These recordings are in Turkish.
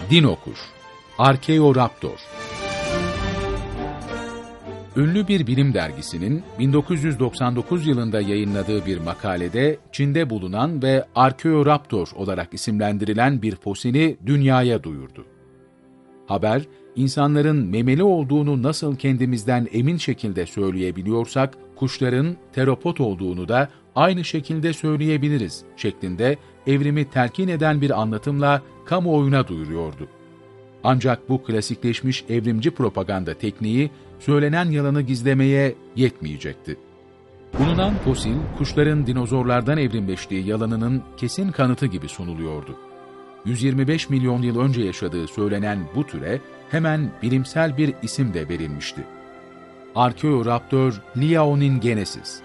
Dinokuş, Archaeoraptor. Ünlü bir bilim dergisinin 1999 yılında yayınladığı bir makalede Çin'de bulunan ve Archaeoraptor olarak isimlendirilen bir fosili dünyaya duyurdu. Haber, insanların memeli olduğunu nasıl kendimizden emin şekilde söyleyebiliyorsak, kuşların teropod olduğunu da aynı şekilde söyleyebiliriz şeklinde evrimi telkin eden bir anlatımla kamuoyuna duyuruyordu. Ancak bu klasikleşmiş evrimci propaganda tekniği söylenen yalanı gizlemeye yetmeyecekti. Bulunan fosil, kuşların dinozorlardan evrimleştiği yalanının kesin kanıtı gibi sunuluyordu. 125 milyon yıl önce yaşadığı söylenen bu türe hemen bilimsel bir isim de verilmişti. Archaeoraptor liaoningensis.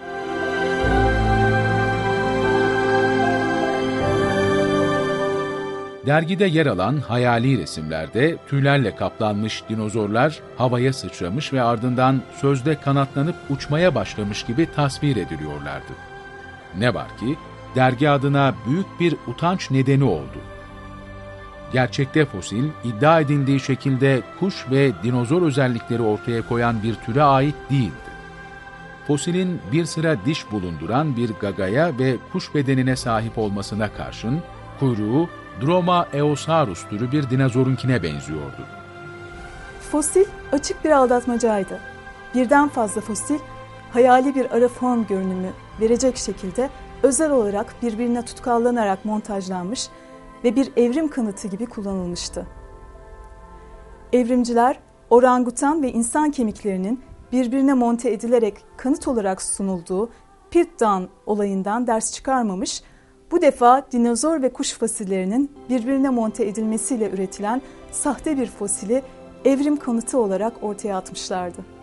Dergide yer alan hayali resimlerde tüylerle kaplanmış dinozorlar havaya sıçramış ve ardından sözde kanatlanıp uçmaya başlamış gibi tasvir ediliyorlardı. Ne var ki dergi adına büyük bir utanç nedeni oldu. Gerçekte fosil, iddia edildiği şekilde kuş ve dinozor özellikleri ortaya koyan bir türe ait değildi. Fosilin bir sıra diş bulunduran bir gagaya ve kuş bedenine sahip olmasına karşın, kuyruğu Dromaeosaurus türü bir dinozorunkine benziyordu. Fosil açık bir aldatmacaydı. Birden fazla fosil, hayali bir ara form görünümü verecek şekilde özel olarak birbirine tutkallanarak montajlanmış ve bir evrim kanıtı gibi kullanılmıştı. Evrimciler, orangutan ve insan kemiklerinin birbirine monte edilerek kanıt olarak sunulduğu Piltdown olayından ders çıkarmamış, bu defa dinozor ve kuş fosillerinin birbirine monte edilmesiyle üretilen sahte bir fosili evrim kanıtı olarak ortaya atmışlardı.